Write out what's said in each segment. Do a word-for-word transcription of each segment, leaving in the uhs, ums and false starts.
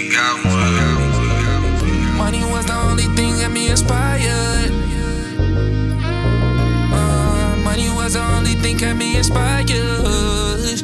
got one. Money was the only thing that me inspired. Uh, money was the only thing that me inspired. Yeah,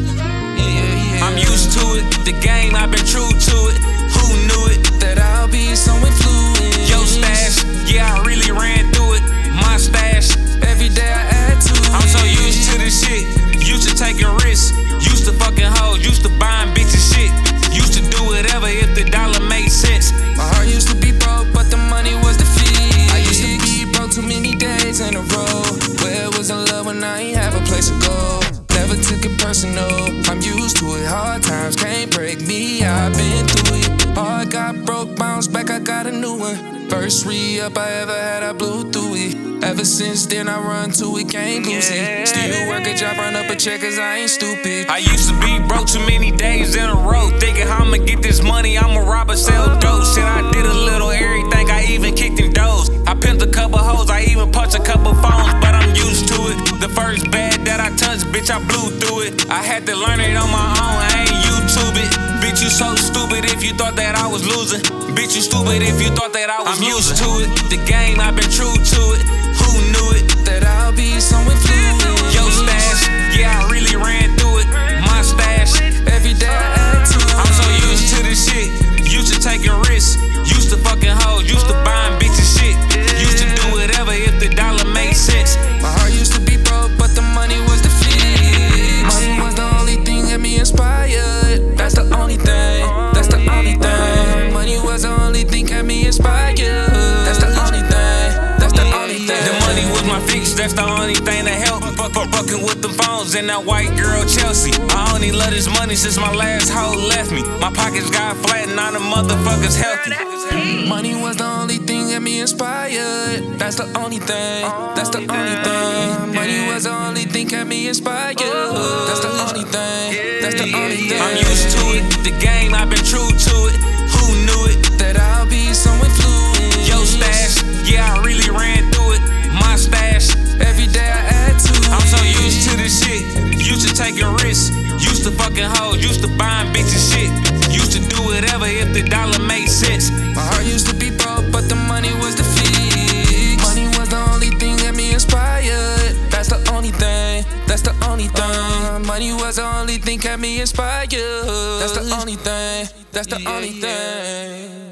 yeah. I'm used to it, the game, I've been true to it. Who knew it? That I'll be so influenced. Yo stash, yeah, I really ran through it. My stash, every day I add to it. I'm so used to this shit, used to taking risks. Used to fucking hoes, used to buying bitches shit. Used to do whatever if the dollar made sense. My heart used to be broke, but the money was the fee. I used to be broke too many days in a row. Where was the love when I ain't have a place to go? Never took it personal, I'm used to it. Hard times can't break me, I've been through it. Heart got broke, bounced back, I got a new one. First re-up I ever had, I blew through it. Ever since then I run to it, can't lose it. Still work a job, run up a check cause I ain't stupid. I used to be broke too many days in a row, thinking how I'ma get this money, I'ma rob or sell dope. Shit, I did a little everything, I even kicked in doors. I pimped a couple hoes, I even punched a couple phones, but I'm used to it. The first bag that I touched, bitch, I blew through it. I had to learn it on my own, I ain't YouTube it. Bitch, you so stupid if you thought that I was losing. Bitch, you stupid if you thought that I was I'm losing. I'm used to it, the game, I've been true to it. Who knew it? That I'll be so influenced. Yo stash, yeah, I really ran through it. My stash, every day I add to it. I'm so used to this shit, used to taking risks. Used to fucking hoes, used to buying bitches shit. Used to do whatever if the dollar made sense. My heart used to be broke, but the money was the fix. Money was the only thing that me inspired. That's the only thing, that's the only thing. Money was the only thing that me inspired. That's the only thing, that's the only thing. The money was my fix, that's the only thing that helped. Fuck, fuck, fucking with the phones and that white girl Chelsea. I only love this money since my last hoe left me. My pockets got flat and now the motherfuckers healthy. Money was the only thing that me inspired. That's the only thing, that's the only thing. Money was the only thing that me inspired. That's the only thing, that's the only thing. I'm used to it, the game, I've been true to it. Who knew it? That I'll be so influenced. Yo stash, yeah, I really ran through it. My stash, every day I add to it. I'm so used to this shit, used to taking risks. Used to fucking hoes, used to buying bitches shit. Used to do whatever if the dollar made sense. My heart used to be broke, but the money was the fix. Money was the only thing that me inspired. That's the only thing, that's the only thing. Money was the only thing that me inspired. That's the only thing, that's the only thing.